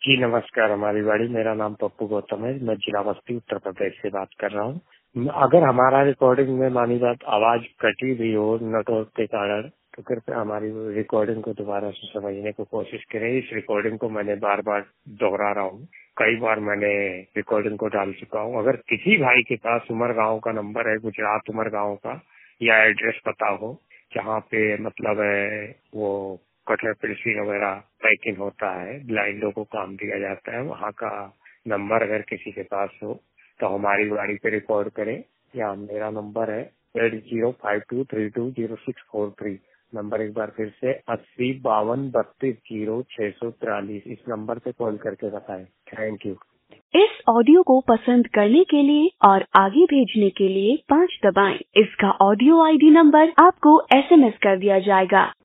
जी नमस्कार, हमारी बाड़ी। मेरा नाम पप्पू गौतम है। मैं जिला बस्ती उत्तर प्रदेश से बात कर रहा हूँ। अगर हमारा रिकॉर्डिंग में मानी बात आवाज कटी भी हो नेटवर्क के कारण, तो कृपया हमारी रिकॉर्डिंग को दोबारा से समझने की कोशिश करें। इस रिकॉर्डिंग को मैंने बार बार दोहरा रहा हूँ, कई बार मैंने रिकॉर्डिंग को डाल चुका हूँ। अगर किसी भाई के पास उमरगांव का नंबर है, गुजरात उमरगांव का, या एड्रेस पता हो जहाँ पे मतलब है वो कटहर पेड़सी वगैरह पैकिंग होता है, ब्लाइंडों को काम दिया जाता है, वहाँ का नंबर अगर किसी के पास हो तो हमारी गाड़ी पे रिकॉर्ड करें। या मेरा नंबर है 8052320643। नंबर एक बार फिर से 8052320643। इस नंबर पे कॉल करके बताएं। Thank you. इस ऑडियो को पसंद करने के लिए और आगे भेजने के लिए 5 दबाएं। इसका ऑडियो आईडी नंबर आपको SMS कर दिया जाएगा।